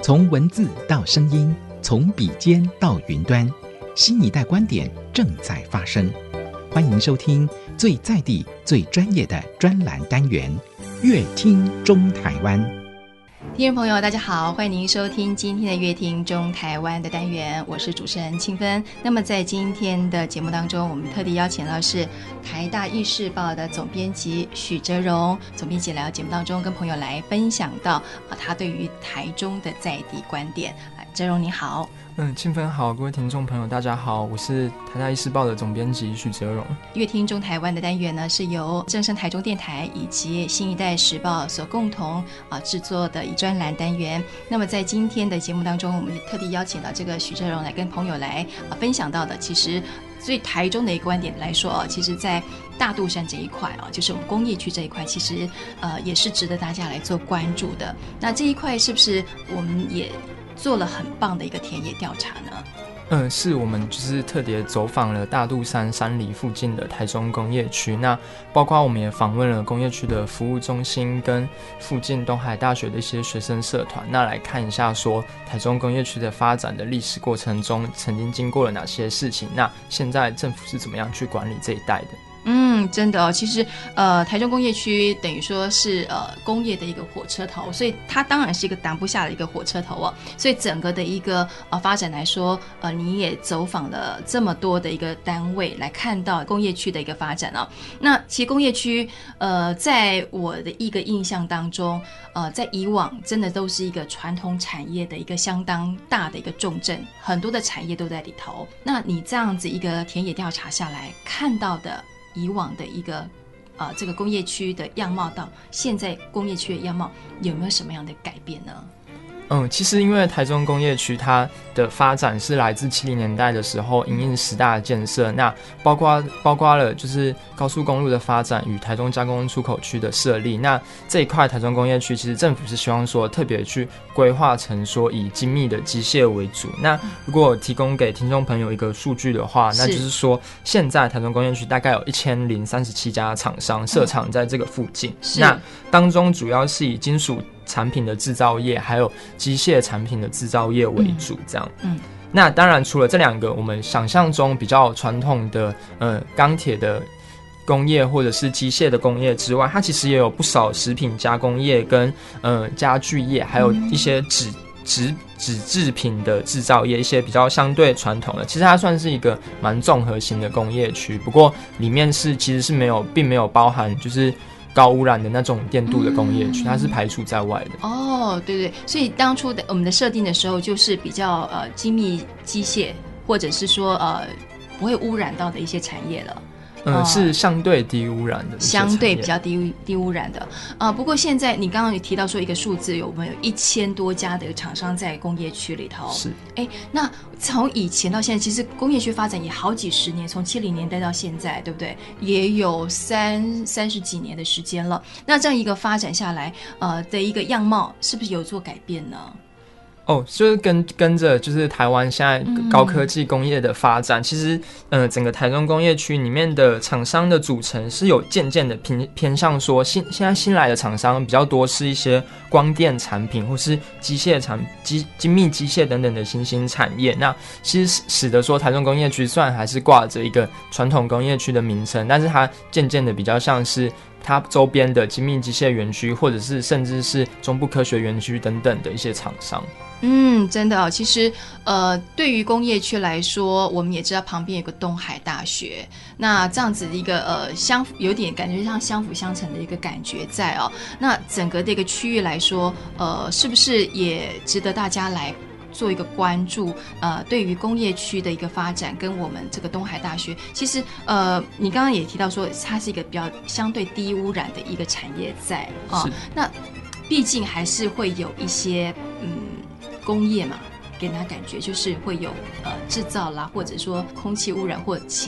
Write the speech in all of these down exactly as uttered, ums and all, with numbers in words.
从文字到声音，从笔尖到云端，新一代观点正在发生。欢迎收听最在地、最专业的专栏单元《乐听中台湾》。 听众朋友大家好，欢迎您收听今天的乐听中台湾的单元，我是主持人庆芬。那么在今天的节目当中，我们特地邀请到是台大议事报的总编辑许哲荣总编辑来到节目当中，跟朋友来分享到、啊、他对于台中的在地观点。哲荣你好。 嗯，庆芬好，各位听众朋友大家好，我是台大议事报的总编辑许哲荣。 乐听中台湾的单元呢，是由正声台中电台以及新一代时报所共同啊制作的一专栏单元。那么在今天的节目当中，我们也特地邀请到这个许哲荣来跟朋友来啊分享到的，其实对台中的一个观点来说啊，其实在大肚山这一块啊，就是我们工业区这一块，其实呃也是值得大家来做关注的。那这一块是不是我们也做了很棒的一个田野调查呢？ 嗯，是我们就是特别走访了大肚山山里附近的台中工业区，那包括我们也访问了工业区的服务中心跟附近东海大学的一些学生社团，那来看一下说台中工业区的发展的历史过程中曾经经过了哪些事情，那现在政府是怎么样去管理这一带的。 嗯，真的哦，其实呃，台中工业区等于说是呃工业的一个火车头，所以它当然是一个挡不下的一个火车头哦。所以整个的一个呃发展来说，呃，你也走访了这么多的一个单位来看到工业区的一个发展哦。那其实工业区呃，在我的一个印象当中，呃，在以往真的都是一个传统产业的一个相当大的一个重镇，很多的产业都在里头。那你这样子一个田野调查下来看到的以往的一个呃这个工业区的样貌到现在工业区的样貌有没有什么样的改变呢？ 嗯，其实因为台中工业区它的发展是来自七零年代的时候因应十大的建设，那包括包括了就是高速公路的发展与台中加工出口区的设立，那这一块台中工业区其实政府是希望说特别去规划成说以精密的机械为主。那如果提供给听众朋友一个数据的话，那就是说现在台中工业区大概有一千零三十七家厂商设厂在这个附近，嗯、那当中主要是以金属产品的制造业还有机械产品的制造业为主，这样。嗯，嗯那当然除了这两个我们想象中比较传统的呃钢铁的工业或者是机械的工业之外，它其实也有不少食品加工业跟呃家具业，还有一些纸纸纸制品的制造业，一些比较相对传统的，其实它算是一个蛮综合型的工业区，不过里面是其实是没有并没有包含就是高污染的那种电镀的工业区、嗯、它是排除在外的。 哦，对对，所以当初的我们的设定的时候就是比较呃精密机械，或者是说呃不会污染到的一些产业了。 嗯，是相对低污染的， 相对比较低低污染的。呃，不过现在你刚刚也提到说一个数字，有没有一千多家的厂商在工业区里头？ 是。 哎，那从以前到现在，其实工业区发展也好几十年，从七零年代到现在，对不对？也有三三十几年的时间了。那这样一个发展下来，呃的一个样貌，是不是有做改变呢？ 哦，就是跟跟着就是台湾现在高科技工业的发展，嗯、其实呃整个台中工业区里面的厂商的组成是有渐渐的偏偏向说新现在新来的厂商比较多是一些光电产品或是机械产机精密机械等等的新兴产业，那其实使得说台中工业区虽然还是挂着一个传统工业区的名称，但是它渐渐的比较像是它周边的精密机械园区，或者是甚至是中部科学园区等等的一些厂商。 嗯，真的哦，其实呃，对于工业区来说，我们也知道旁边有个东海大学，那这样子的一个呃相有点感觉像相辅相成的一个感觉在哦。那整个的一个区域来说，呃，是不是也值得大家来做一个关注？呃，对于工业区的一个发展，跟我们这个东海大学，其实呃，你刚刚也提到说，它是一个比较相对低污染的一个产业在啊、哦。那毕竟还是会有一些嗯。工业嘛，给人家感觉就是会有呃制造啦，或者说空气污染或其他的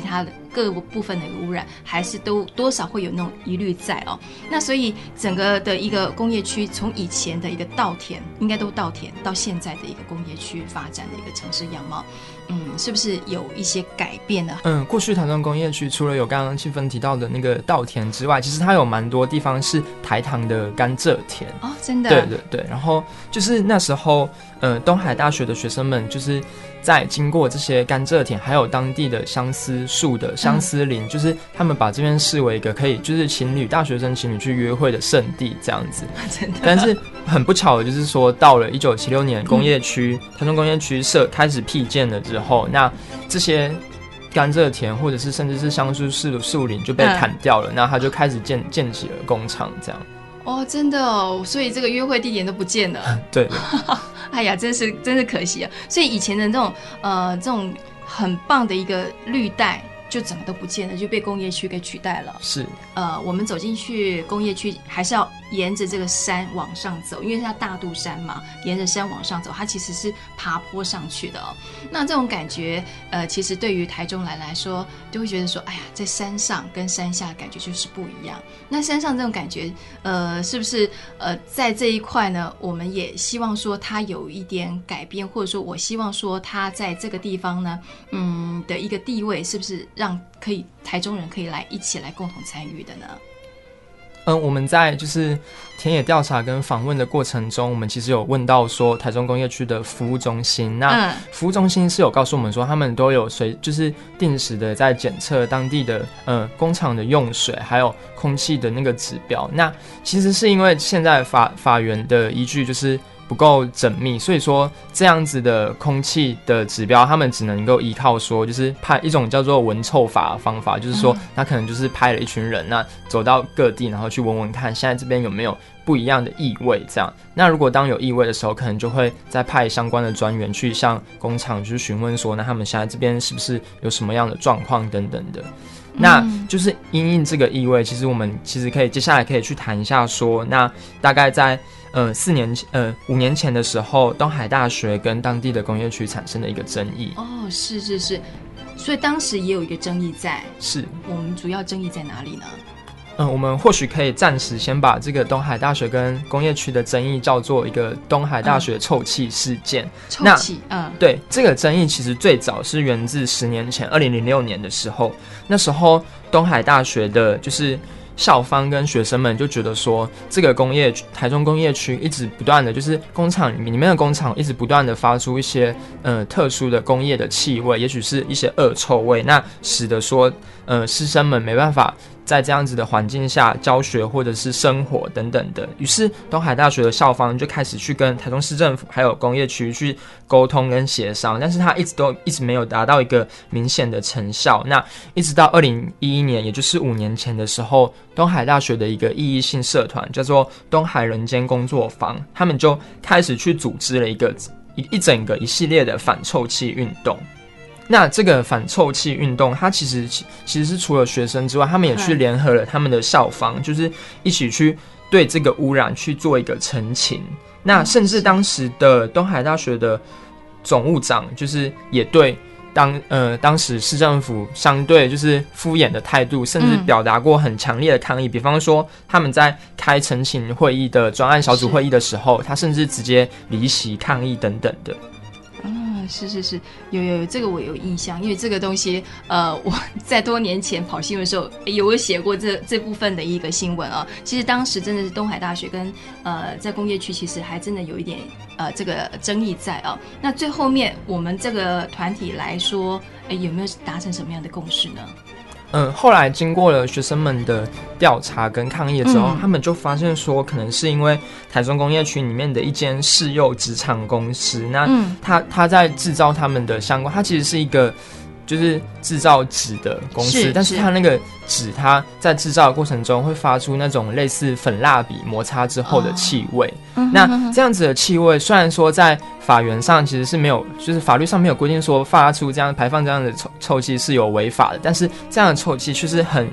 各部分的一个污染，还是都多少会有那种疑虑在哦。那所以整个的一个工业区，从以前的一个稻田，应该都稻田，到现在的一个工业区发展的一个城市样貌，嗯，是不是有一些改变呢？ 嗯，过去台中工业区除了有刚刚庆芬提到的那个稻田之外，其实它有蛮多地方是台糖的甘蔗田哦，真的， 对对对。然后就是那时候，呃，东海大学的学生们就是在经过这些甘蔗田，还有当地的相思树的相思林，嗯、就是他们把这边视为一个可以就是情侣大学生情侣去约会的圣地这样子。 真的， 但是很不巧的就是说，到了一九七六年工业区、嗯、台中工业区设开始辟建了之后，那这些甘蔗田或者是甚至是橡树树树林就被砍掉了，那、嗯、他就开始建建起了工厂这样。 哦，真的哦，所以这个约会地点都不见了。 对的。 哎呀，真是真是可惜啊！所以以前的这种呃这种很棒的一个绿带，就整个都不见了，就被工业区给取代了。 是， 呃，我们走进去工业区，还是要沿着这个山往上走，因为它大肚山嘛，沿着山往上走，它其实是爬坡上去的哦。那这种感觉，呃，其实对于台中来来说，就会觉得说，哎呀，在山上跟山下感觉就是不一样。那山上这种感觉，呃，是不是呃，在这一块呢，我们也希望说它有一点改变，或者说我希望说它在这个地方呢，嗯的一个地位，是不是让可以台中人可以来一起来共同参与的呢？ 嗯，我们在就是田野调查跟访问的过程中，我们其实有问到说台中工业区的服务中心，那服务中心是有告诉我们说，他们都有随就是定时的在检测当地的呃工厂的用水还有空气的那个指标。那其实是因为现在法法源的依据就是不够缜密，所以说这样子的空气的指标，他们只能够依靠说，就是派一种叫做闻臭法的方法，就是说他可能就是派了一群人，那走到各地，然后去闻闻看，现在这边有没有不一样的异味，这样。那如果当有异味的时候，可能就会再派相关的专员去向工厂去询问说，那他们现在这边是不是有什么样的状况等等的。那就是因应这个异味，其实我们其实可以接下来可以去谈一下说，那大概在呃四年呃五年前的时候，东海大学跟当地的工业区产生的一个争议。 哦，是是是，所以当时也有一个争议在。 是，我们主要争议在哪里呢？ 嗯，我们或许可以暂时先把这个东海大学跟工业区的争议叫做一个东海大学臭气事件。嗯、 臭气，嗯， 对，这个争议其实最早是源自十年前，二零零六年的时候，那时候东海大学的就是校方跟学生们就觉得说，这个工业台中工业区一直不断的就是工厂里面的工厂一直不断的发出一些呃特殊的工业的气味，也许是一些恶臭味，那使得说呃师生们没办法在这样子的环境下教学或者是生活等等的，于是东海大学的校方就开始去跟台中市政府还有工业区去沟通跟协商，但是他一直都一直没有达到一个明显的成效。那一直到二零一一年，也就是五年前的时候，东海大学的一个意义性社团叫做东海人间工作坊，他们就开始去组织了一个一一整个一系列的反臭气运动。那这个反臭气运动，它其实其实是除了学生之外，他们也去联合了他们的校方，就是一起去对这个污染去做一个澄清。那甚至当时的东海大学的总务长，就是也对当呃当时市政府相对就是敷衍的态度，甚至表达过很强烈的抗议。嗯、比方说，他们在开澄清会议的专案小组会议的时候，他甚至直接离席抗议等等的。 是是是，有有有，这个我有印象，因为这个东西，呃，我在多年前跑新闻的时候有写过这这部分的一个新闻啊。其实当时真的是东海大学跟呃在工业区，其实还真的有一点呃这个争议在啊。那最后面我们这个团体来说，哎，有没有达成什么样的共识呢？ 嗯，后来经过了学生们的调查跟抗议之后，嗯、他们就发现说，可能是因为台中工业区里面的一间市幼纸厂公司，那他他在制造他们的相关，它其实是一个就是制造纸的公司，是但是它那个纸，它在制造的过程中会发出那种类似粉蜡笔摩擦之后的气味。哦、那这样子的气味，虽然说在法源上其实是没有，就是法律上没有规定说发出这样排放这样的臭臭气是有违法的，但是这样的臭气却是很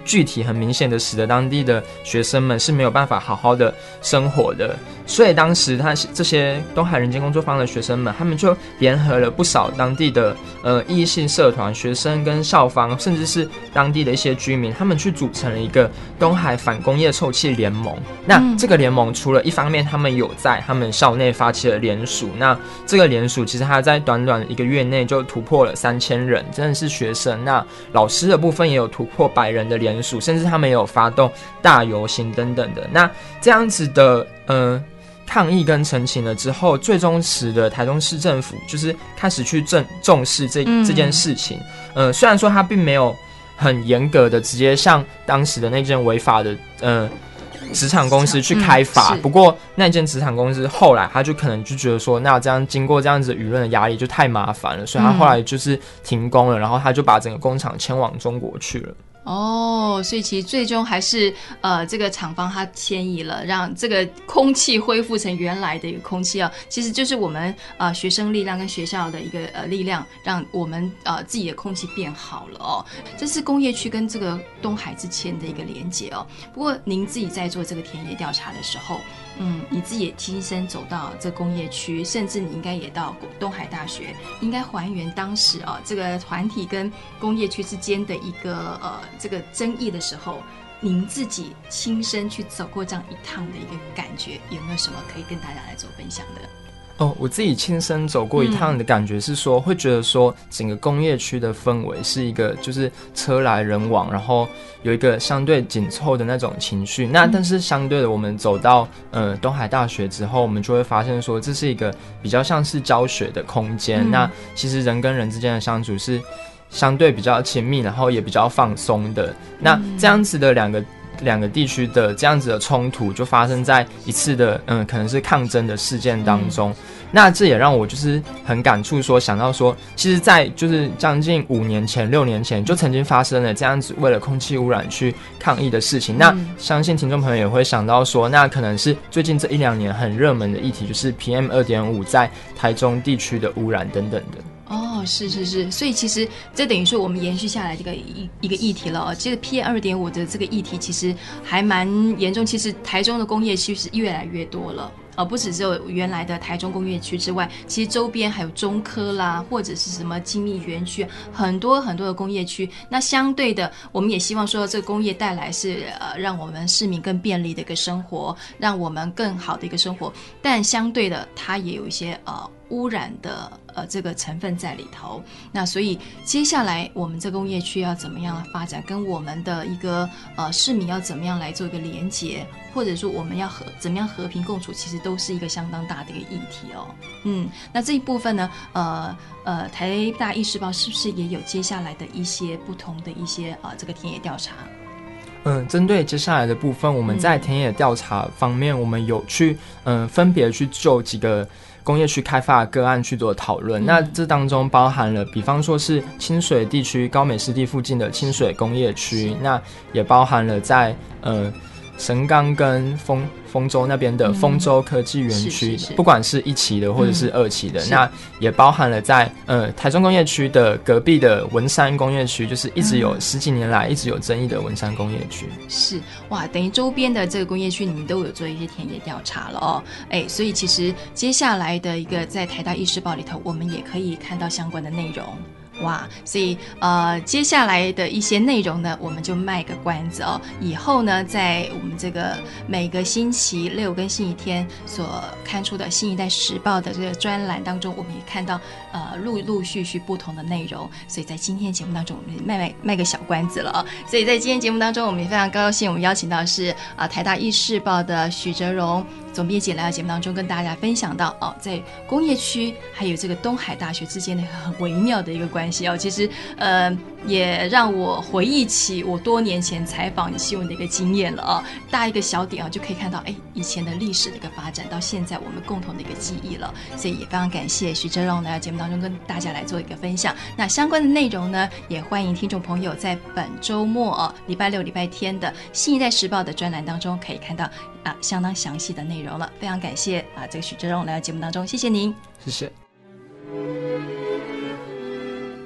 具体很明显的使得当地的学生们是没有办法好好的生活的。所以当时他这些东海人间工作坊的学生们，他们就联合了不少当地的呃异性社团、学生跟校方，甚至是当地的一些居民，他们去组成了一个东海反工业臭气联盟。那这个联盟除了一方面他们有在他们校内发起了联署，那这个联署其实他在短短一个月内就突破了三千人，真的是学生。那老师的部分也有突破百人的联署，甚至他们也有发动大游行等等的。那这样子的呃抗议跟陈情了之后，最终使得台中市政府就是开始去正重视这这件事情。呃，虽然说他并没有很严格的直接像当时的那件违法的呃职场公司去开罚、嗯、不过那间职场公司后来他就可能就觉得说，那这样经过这样子舆论的压力就太麻烦了，所以他后来就是停工了，然后他就把整个工厂迁往中国去了。 哦，所以其实最终还是呃这个厂方它迁移了，让这个空气恢复成原来的一个空气啊，其实就是我们呃学生力量跟学校的一个呃力量，让我们呃自己的空气变好了哦。这是工业区跟这个东海之间的一个连结哦。不过您自己在做这个田野调查的时候，嗯，你自己也亲身走到这工业区，甚至你应该也到东海大学，应该还原当时啊、哦、这个团体跟工业区之间的一个呃这个争议的时候，您自己亲身去走过这样一趟的一个感觉，有没有什么可以跟大家来做分享的？ 哦，我自己亲身走过一趟的感觉是说、嗯、会觉得说整个工业区的氛围是一个就是车来人往，然后有一个相对紧凑的那种情绪。那但是相对的我们走到呃东海大学之后，我们就会发现说这是一个比较像是教学的空间、嗯、那其实人跟人之间的相处是相对比较亲密，然后也比较放松的。那这样子的两个两个地区的这样子的冲突就发生在一次的嗯，可能是抗争的事件当中、嗯、那这也让我就是很感触说，想到说其实在就是将近五年前六年前就曾经发生了这样子为了空气污染去抗议的事情、嗯、那相信听众朋友也会想到说，那可能是最近这一两年很热门的议题，就是 P M 二点五 在台中地区的污染等等的。 哦，是是是，所以其实这等于说我们延续下来这个一一个议题了哦。这个 P M 二点五 的这个议题其实还蛮严重，其实台中的工业区是越来越多了。呃，不只只有原来的台中工业区之外，其实周边还有中科啦，或者是什么精密园区，很多很多的工业区。那相对的，我们也希望说，这个工业带来是呃，让我们市民更便利的一个生活，让我们更好的一个生活。但相对的，它也有一些呃污染的呃这个成分在里头。那所以接下来我们这工业区要怎么样发展，跟我们的一个呃市民要怎么样来做一个连结，或者说我们要和怎么样和平共处，其实都是一个相当大的一个议题哦。嗯，那这一部分呢，呃呃，台大议事报是不是也有接下来的一些不同的一些呃这个田野调查？ 嗯，针对接下来的部分，我们在田野调查方面，嗯、我们有去嗯分别去就几个工业区开发的个案去做讨论、嗯、那这当中包含了比方说是清水地区高美湿地附近的清水工业区，那也包含了在呃神冈跟丰丰州那边的丰州科技园区、嗯、不管是一期的或者是二期的、嗯、那也包含了在呃台中工业区的隔壁的文山工业区，就是一直有十几年来一直有争议的文山工业区。 是哇，等于周边的这个工业区你们都有做一些田野调查了哦。哎，所以其实接下来的一个在台大议事报里头，我们也可以看到相关的内容。哇，所以呃，接下来的一些内容呢，我们就卖个关子哦。以后呢，在我们这个每个星期六跟星期天所刊出的《新一代时报》的这个专栏当中，我们也看到呃陆陆续续不同的内容。所以在今天节目当中，我们卖卖卖个小关子了哦。所以在今天节目当中，我们也非常高兴，我们邀请到的是啊、呃、台大议事报的许哲荣总编辑来到节目当中，跟大家分享到哦，在工业区还有这个东海大学之间的很微妙的一个关系。其实呃也让我回忆起我多年前采访新闻的一个经验了啊，大一个小点啊就可以看到哎以前的历史的一个发展到现在我们共同的一个记忆了，所以也非常感谢许哲荣来到节目当中跟大家来做一个分享。那相关的内容呢，也欢迎听众朋友在本周末啊礼拜六礼拜天的新一代时报的专栏当中可以看到啊相当详细的内容了。非常感谢啊这个许哲荣来到节目当中，谢谢您。 谢谢。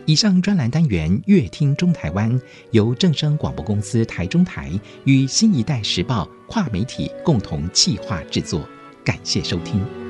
以上专栏单元《乐听中台湾》由正声广播公司台中台与新一代时报跨媒体共同企划制作，感谢收听。